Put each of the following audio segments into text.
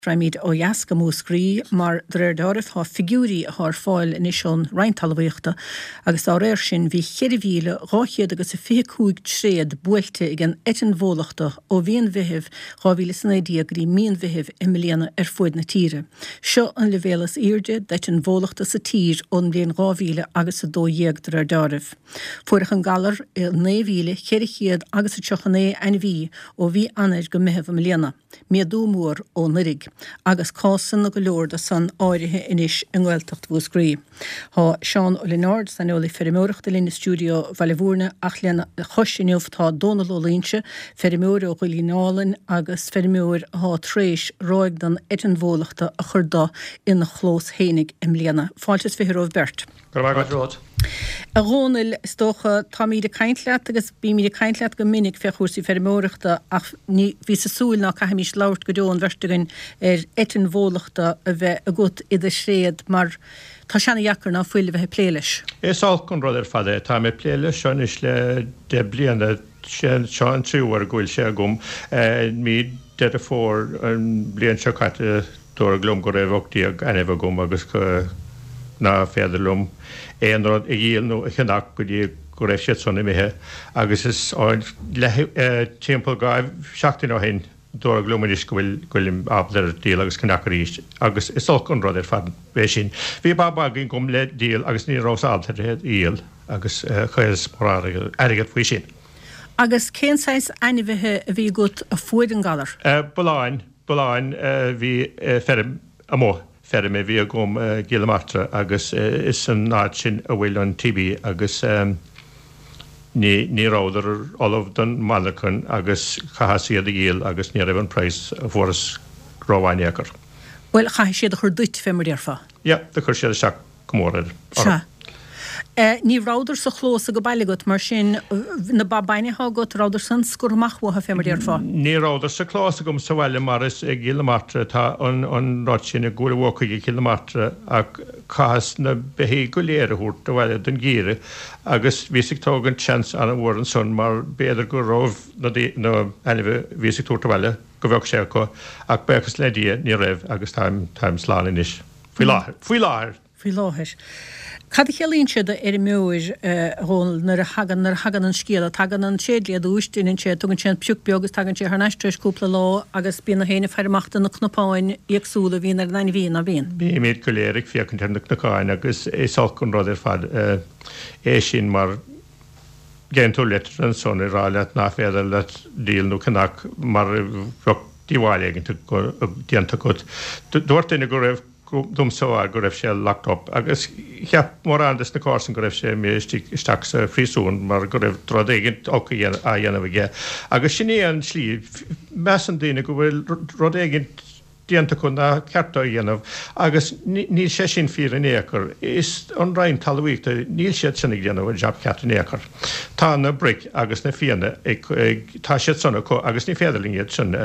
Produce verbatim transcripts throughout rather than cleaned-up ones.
Framid ó jasca múscrí mar dréir dáirh há figúrí a thar fáil in isisiún reintalmhaíochta agus á réir sin bhí cheirhíle ráchéad agus a fiúig tréad buailte ag an etin bhólachta ó bhíon bhithimh rábhíle sannédí a gurí míon bhithimh i mbliana ar fuid na tíre. Seo an levélas irde deit an bhólachta sa tír ón blion rábhíle agus a dó dhéag dréir dáirh. Fuairich an galar i néomhíle cheirichéad agus a teochané an bhí ó bhí anaid go mithimh a mbliana. Miadú mór ó narig. Agus cásan na go leor san áirithe inis an Gaeltacht bhuascrí. Tá Seán Ó Linard san eola ferimóireachta lína stúdio Vallevorne ach leanna choisiniuh tá Donal Ó Lynche, ferimóir ó Ghuilínálan agus ferimóir há tréis ráig don etin bhólachta a churdá ina chlós hénig im líana. Fáiltes fihiróh Bert. Gurmagad A Rónil stocha tá míad a caintleat agus bí míad a caintleat go minic fechúsí ferimóireachta ach ní bhí sa súil ná caiimiis láirt go dún verstegan ar etin bhólachta a bheith a gut idir sréad mar tá seanna jacar ná fuil bheith pléiles. Is alcon ruidir fada tá mé pléiles sean is le de bliana sean trúar gúil sé gom mí de a fór an blian seo caite dó glum go raibhachtaí ag anamh gom agus ná féidirlum éon rud i dhéal nó a chinach go dtí go raibh siad sonna mithe agus is áin le timpeall gáibh seachtain ó hain dó glúmanis go bhfuil goilm ablar díal agus chinach ríist agus is olcon rud ar fad bé sin. Bhí babagin gom le díal agus ní rás altar íal agus chuas mar airigad faoi sin. Agus cénsáis ainmhithe a bhí gut a fuid an galar? Boláin, boláin bhí ferim amó. Ferrim é bhí a gom Gilmatra agus is an náid sin a bhfuil an tibí agus ní ráidir olah don malachan agus chahasíad a ghéal agus ní raibh an preis a bhóras ráhhainneachar. Well, chai siad a chur duit fémar dearfa? Ja, de chur siad a seach gomórir. Se. Ní ráidir sa chlós a go bailigat mar sin na babbaine há got ráidir san scurmachha fémar dearfa? Ní ráidir sa chlós a gom sa bhile mar is ag Gilmatra tá an ráid sin a gúra bhcaigh i Gilmatra ach chas na behí go léir a húirt a bhile den gíre agus bhísigh tógan chans an bhór an son mar béidir go ráh na anamh bhísigh túirt a bhile go bheh sé go ach bechas le dí ní raibh agus táim sláán inis. Fuoi láthir. Fuoi láthir. Fuoi láthir. Cad a chelíonn siad ar méir hól nar a hagan nar hagan an scéal a tagan an sédli a dúistín sé tugann sé piúc begus tagann sé th neistreis cúpla lá agus bína héna fearmachta na knopáin agsúla bhíon ar nain bhíon a bhíon. Bí méid go léirigh fiocinn tar na knocáin agus é salcon rud ar fad é sin mar géan tú letar an son i ráile ná féidir le díal nó cannach mar díháil éigeanta go díanta go. Dúirt ina go raibh dum soar go raibh sé lacht op agus cheap mór andas na cásan go raibh sé méisteach sa frísún mar go raibh trod éigent oca a dhéanamh ige. Agus sin é an slí meas an daine go bhfuil rud éigent díanta chun na ceartta dhéanamh agus níl sé sin fír an éachar. Is an rainn talmhaíochta níl siad sinna dhéanamh job ceart an éachar. Tá na bric agus na fianna tá siad sanna agus ní féidirling iad sin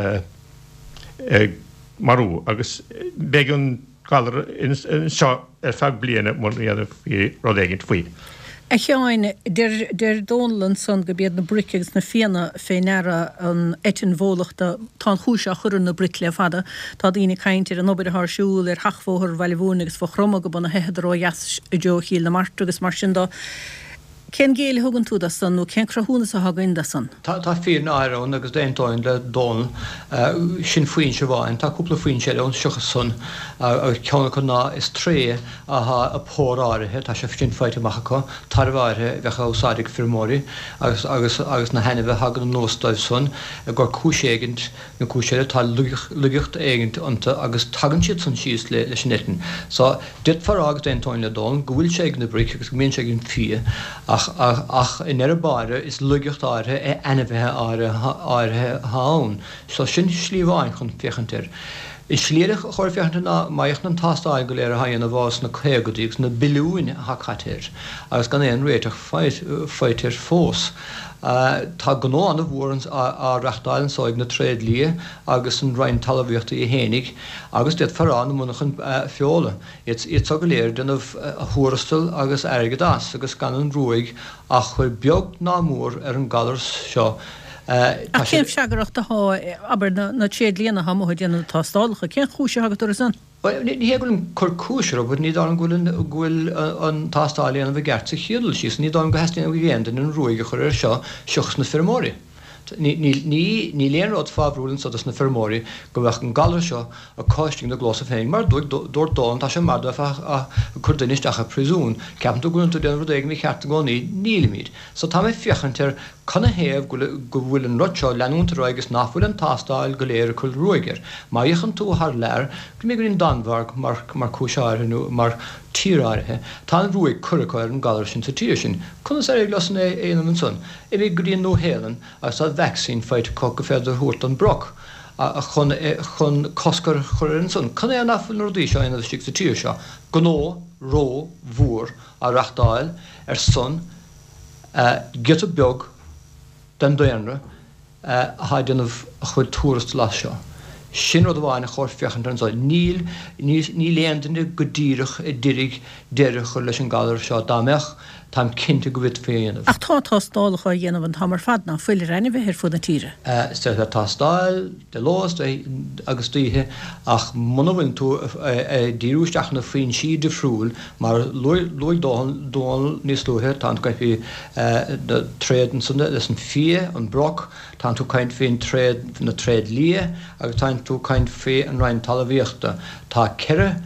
marú agus beagún galar in seo ar feag bliana mar iad rud éigent faoi. A cheáin der Donlan son go bead na bricegus na fianna féinera an etin bhólachta tá chúise a chur na bric le fada tá daoine caintear an obair th siúil ar thachmhóthar Vallevorne agus fá chroma go buna headrá jas i deo chiil na Marta agus mar sin dá. Cén géala thugann tú da san nó cén crahúna sa hagann da san? Tá fíor na airón agus déontáin le Donal sin faoin se bháin, tá cúpla faoin sé ón seochas son a ceanna chu ná is tré atha a pór áirithe tá sé sin feite machacha tar bhairthe bheitcha úsáidigh firmóí agus agus agus na hena bheith hagan an nóstáibh son a gur cúiségint na cúiséide tá lugeocht éigent ionta agus tagann siad san síos le leis netin. Sá dit far agus déontáin le Donal go bhfuil sé na bric agus go mbíonn sé gin fí ach ach in ar báire is lugeocht áirithe é anamhethe áirithe háin. So sin slíomháin chun fiochantir. Is slíirich chuir fiochantar ná maiach an tastáil go léir a haon na bhás na chégadígus na bilúin ha catir agus gan éon réiteach feitir fós. Tá gná anna bhórans á reachtáil sáid na tréad lí agus an rainn talmhaíochta i hénig agus déad farrán munachan feola. Iad go léir denmh thuarastal agus airgedas agus gan an rúig a chuir beag ná mór ar an galar seo A céim seagarachta há aber na tréad líana ha mo déanana tá stálacha, cén chúise agat san? Ní hegulm chur cúisir, bud ní dá an ghfuil an tástáilíana bh gert sa chiúil síos, ní dá an gohestína bh géandan an ruige chur ar seo seochs na firmóí. Ní léonrád fábrúlann so na firmóí go bheith an galar seo a cáisting na glósa féin, mar dúir dáin tá sé mar a chudainisteach a prisún, ceapan tú gúin tú déanú éige mí cheart gcóí nílimíd. So tá mé fiochantar chuna héamh go bhfuil an rutseo leanúntar agus nachfuil an tástáil go léir chuil ruigeir. Má dhéchan tú th leir, go mé gurn danmhar mar cúiseáirú mar tíráirithe, tá an ruig curacáir an galar sin sa tíir sin. Chuna sé ag lasan é éanam an son. I bhí guríon nó héalan agus tá vaccín feit có go féidir thuirt an broc a chun chun coscar chur an son. Chuna é an nafuil nó dí seo inad stig sa tíir seo. Gnó, ró, mhór a reachtáil ar son get a beag den doanra ha déanamh chuid túras lá seo. Sin rud bháinna chóir fiochan an sáil. Níl ní léandanna go ddíirech i ddirig deireach chu leis an galar seo dámeach tám cinnte go bhid féanamh. Ach tá tá stálacha dhéanamh an tamar fadna fuil reinine bheith ar fud na tíre. Steir tá stáil de lás agus títhe ach mnahfuin tú díúisteach na faoin siad de friúil mar luid dóil níos luthe tá gaithí de tréad an sunna leis an fia an broc, tá tú caint féin tréad na tréad lia agus tá tú caint fé an rain talmhaíochta. Tá ceire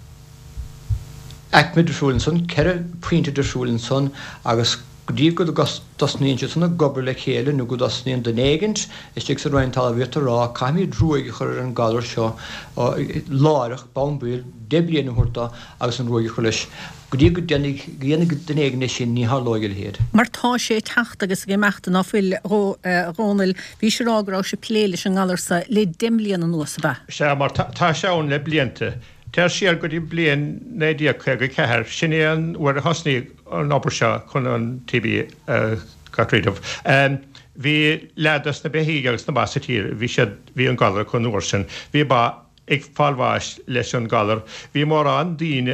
Ec mid dersúlinn son, ceire puinte dersúlinn son, agus godíh go dasníonse sanna gobar le chéile nó go dasníon den éigent, is tí sa roiin talmhaíochta rá, caiimí drúige chur an galar seo láireach, bambúil, debliana thuirta agus an ruige chu leis. Godíh go déananig den éigeine sin ní hálóigil héad. Mar tá sé techt agus go meachta ná fuil rónil bhí sé rágrá sé pléile an galar sa le dimlíana an nuas ba. Se mar tá seán le blianta. Teir siar go dtí blian nédíag chu go cethir, sin é an bhar a hosnaí an obair seo chun an T B Catrídomh. Bhí leadas na beithí agus na basa tír, bhí sé bhí an galar chun uair sin. Bhí ba ag fáilmháis leis an galar. Bhí mar an daoine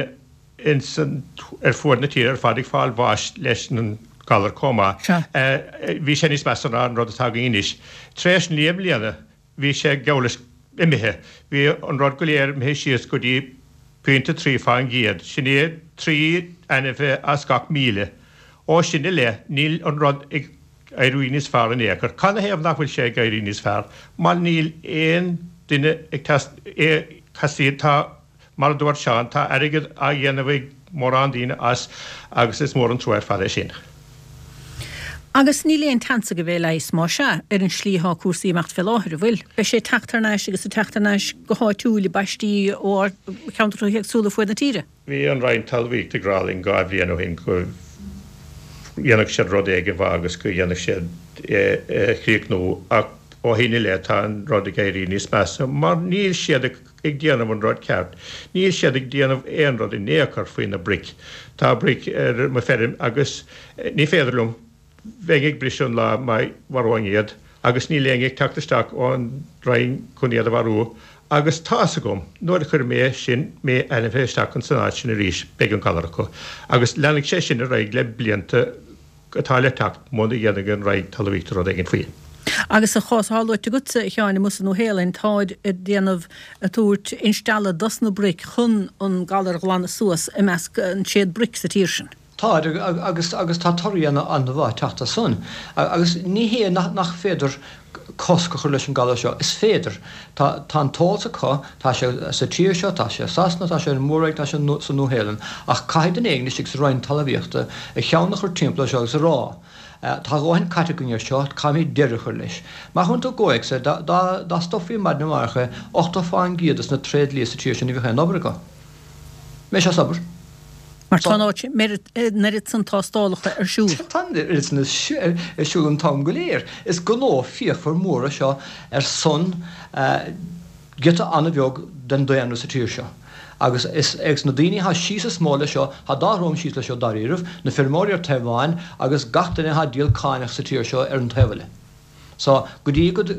ar fuair na tír ar fad ag fáilmháis leis an galar comá. Bhí sé níos meas an rud atá go inis. Tréis líam líana, bhí sé geolalas imithe. Bhí an rud go léir mé síos go dtí puinte trí fáin giad. Sin é trí anamh as gach míle. Ó sinna le, níl an rud ag éiríníos fearr an éair. Canna héamh nach bhfuil sé ag éiríníos fearr. Má níl éon duine ag castíad tá mar dúir seán tá airigid a dhéanamh mór an daoine as agus is mór an trúir fada sin. Agus ní léon tansa go bhéh leis má se ar an slítha cuasaí mecht fel láthir bhfuil. Be sé teachtarnéis agus a teachtarnéis go háitiúla baistí ó ceantar heagsúla fuair na tíre. Bhí an rainn talmhaíocht ag grálainn gá bhíanamh hin go dhéanamh sé rud éige bh agus go dhéanamh sé chríochnú ach ó híine le tá an rud ag éirí níos measa, mar níl siad ag déanamh an rud ceart. Níl siad ag déanamh éon rud i néachar faoin na bric. Tá bric ar mo ferim agus ní féidirlumm bheith brisún lá mai warháin iad, agus ní léing ag teachtasteach ón rainn chun iad a bharú, agus tása gom, nuair a chur mé sin mé anamhéisteach an sanáid sin a rís beag an galaracha. Agus leannig sé sin a raig le blianta atá le teacht móna dhéanamh an raig talmhaíocht rud éigen faoin. Agus a chás hálaite gutsa cheáinna musa nó héalainn táid a déanamh a túirt installa dosna bric chun an galar glána suas i measc an séad bric sa tíir sin. Tá agus agus tá toíanana an bhá teachta son. Agus ní hé nach féidir cosca chu leis an galar seo is féidir. Tá an tósa có tá sé sa tíir seo tá sé sasna tá sé móraigh tá sé san nóhéalann ach caiid den éigna sig sa roiinn talmhaíochta i cheannach chur timpla seo agus rá. Tá gáin caiteúir seo caimí deireach chu leis. Má chun tú ggóigh sé dá stoffií mar na marcha ochta fáin giadas na tréad lí sa tíir sin i bhí nóbracha. Mé se sabar. Mar tánáid nerid san tástálacha ar siúl. Tan is na siúil an tám go léir. Is go nó fiachfar móra seo ar son gita anna bheog den doanú sa tíir seo. Agus is ex na daoine ha síos a smála seo, ha dáróm síos le seo daríirih, na firmóí ar Taibháin agus gatainna ha díal cáineach sa tíir seo ar an taibhile. So go dtí go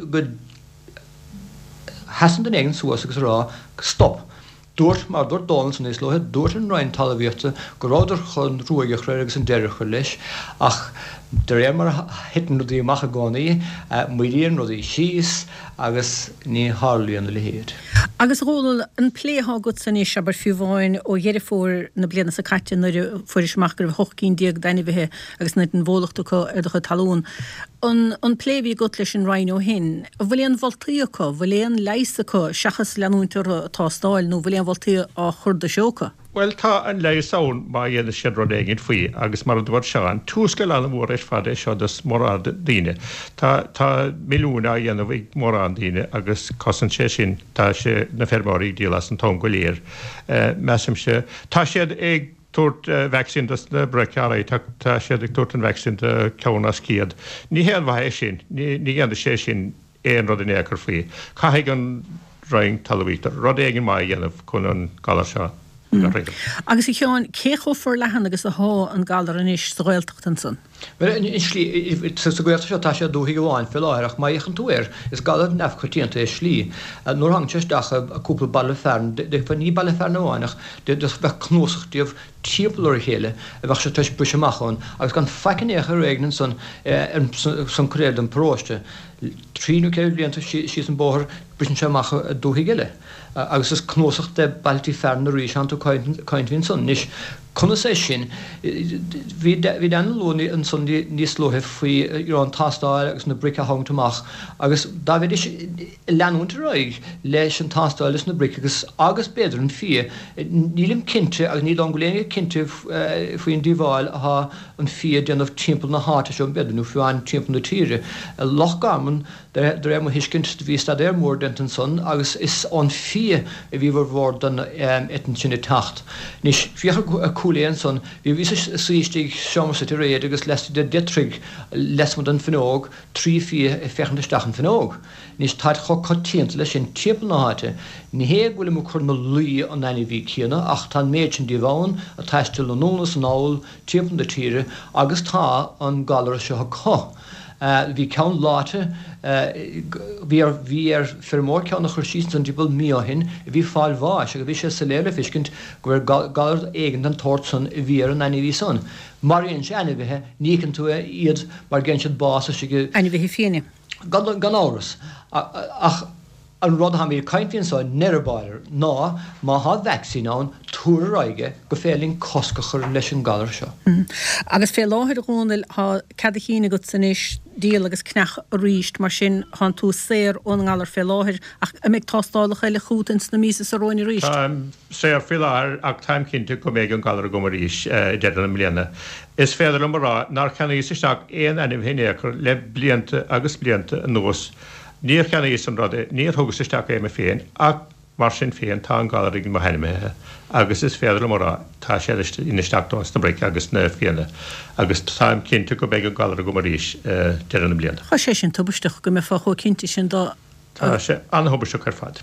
hasan den éigen suas agus rá stop. Dúirt mar dúirt dálan san éislóthe, dúirt an roiinn talmhaíochta go ráidir chun ruaigeach réir agus an deireach chu leis ach de ré mar hitan rudí macha gánaí muíon rudí síos agus ní hálíonn le héad. Agus ról an pléá go san is aber fiúháin ó dhéidir fór na bliana sa caiite nuair fuirismach gur hochcín díag daine bheitthe agus net an bhólachta ar do talún. An an pléhí go leis an rain ó hin, bhfuil an bhiltaíocha, bhfuil an leisacha seachas leanúntar tá stáil nó bhfuil an bhiltaí á churda seocha. Well, tá an le saoin má dhéana sé rodégin faoi agus mar dúir seán túscail an mór éis fad é seo dus mórrán daine. Tá tá milliúna dhéanamh ag mórrán daine agus cosan sé sin tá sé na fermáí dílas an tom go léir. Meam se tá séad ag tuairt vaccín na brecearaí tá séad ag tuairt an vaccín de cena cíad. Ní héan bhaith sin, ní ghéanda sé sin éon rud in éair faoi. Caithaigh an roing talvítar, rud éigen mai dhéanamh chun an galar seo. Agus i cheáin céchófar lehan agus a há an galar an is sghilteach an san. Well, in slí sa goirta seo tá sé dúthaí go bháin fi láireach mai an túir is galad nefchotíanta is slí. Nóair hangteis dacha a cúpla balle fern, de fan ní balle fern óháinach, de bheith cnósachtíomh tíoplar chéile a bheith se tuis buiseachán, agus gan feicenécha réagnan san san créad an próiste. Tríú céir blianta sí an bóthir brisin seach a dúthaí giile. Agus is cnósach de bailtí fern na ríis an tú caiint hín san. Nis chuna sé sin, bhí an lónaí an san níos lothe faoi an tastáil agus na brica hangtamach, agus David is leanúnta roiig leis an tastáil is na brica agus agus beidir an fia. Nílim cinnte agus ní an goléine cinnte faoin díomháil atá an fia déanamh timppla na háta seo an beidirú fiúáin timppla na tíre. Loch Garman de ré mo hiiscint ví stad er mór den son, agus is an fia a bhí war bhór den etan sinna tacht. Nis fiach a cooléan son, hí ví sístig seomsa a réad agus leis de detrig les mod an fenóg, trí fia a fechande stachen fenóg. Nis taid cho cotíint leis sin tiepel na háte, ní hé bhfuil mo chun na luí an naine bhí cíanna, ach tá méidsin díháin a taistil an nólas an áil tiepel de tíre, agus tá an galar se ha có. Bhí ceann láte bhí ar fermór ceann nach chuirsí an dibal míohin, bhí fáil bháis, a bhí sé sa léile fiscint gur galar éigen an tórtsan i bhí an naine bhí son. Maríonn sé ana bheitthe nícan tú iad mar gin siad bása si go... Ana bheitthe fianne. Gan áras. Ach an rud ha mí caiintíonn sáin nerabáir ná má há vaccínán túair aige go féling coscachar leis an galar seo. Agus fé láthir gúnil há cadachéine go san is díal agus cnech a ríist mar sin han tú séir ón galar fé láthir ach amíag tástálacha eile chútins na mísa sa roiinni ríist. Séir fé láthir ach táim cinnte go méid an galar go mar ríis dean an mbliana. Is féidir an marrá nar chena ísasteach éon anim hénéachar le blianta agus blianta an nuas. Níor cheanna is an rud, níor thugus isteach éime féin, ach mar sin féin tá an galar ag mo heimethe, agus is féidir marrá tá sé inisteachtáins na breic agus na féanna, agus táim cinnte go beag an galar go mar ríis dean an blianta. Tá sé sin tubisteach go me fá cho cinnte sin dá... Tá sé anhubisteach ar fad.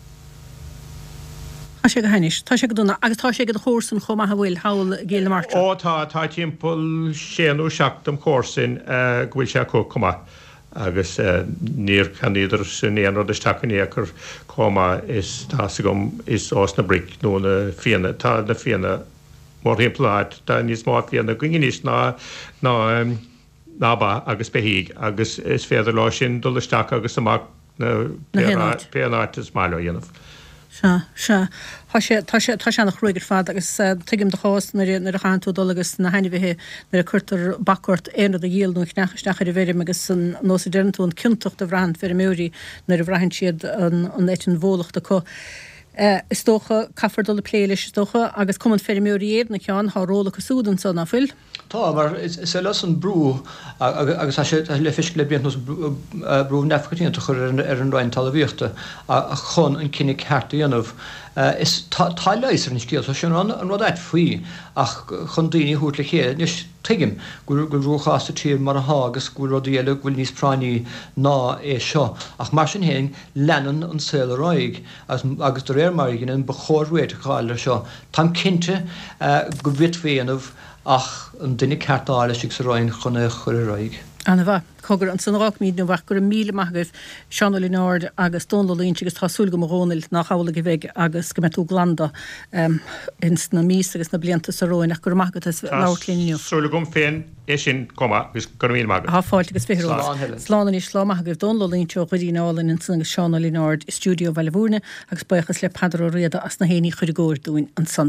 Tá sé go heinis, tá sé go dúna, agus tá sé go chósan chomá bhfuil hail géile martra. Ó tá tá timppul séanú seachtam chósin gohfuil sé có comá. agus níor caníidir sin éon rud is takeíachar comá is tá gom is ás na bric nó na fianna tá na fianna mór himplaid tá níos má fianna gingin níos ná ná nába agus behiig agus is féidir lá sin dul isteach agus amach na péanáit is máile dhéanamh. Se se tá sé nach ruigur fad agus tuigim de chás nar a chaú dul agus na haine bheitthe nar a chuirtar bakort éad a dhéalú nechnach a bhéidir agus an nó sé deirún cinntocht a bhrean fer méí nar a bhrehann siad an éitin bhólachta có. Is tócha caafar dul pléiles tócha agus cuman fer méíad na ceán há róla go súdan san na fuil. Tá, mar sé las an brú agus le fisk le bíant brú nefchatíanta chur ar an roiin talvíochta a chun an cinnig ceartta dhéanamh. Is tá leisar an scéal sin an rud éit faoi ach chun daoine hút le chéad, níos tuigim gur gur rúchasta tíir mar a hágus gur rud eile bhfuil níos práiní ná é seo. Ach mar sin héin lenan an saoil roiig agus do réir mar gin an bechóirréid a cháile seo. Tá cinnte go bhit féanamh ach an duine ceartáile sig sa roiin chuna chur roiig. Anna bha, cogur an sanrách míad nó bhach gur míle maithagah Seanna Línáird agus Dónlálíonn agus tásúil go marrónil nach chála go bheith agus go metú glanda ins na mís agus na blianta sa róin ach gur maithagad as láirlíniu. Súla gom féin é sin comma gus gur míle maithagad. Tá fáilte agus fihrú. Sláán í slá maithagah Dónlálíonn seo chuirínálainn in san Seanna Línáird i stúdio Bheilbhúrne agus buchas le Pedro Riada as na héanaí chuir góir dúin an san.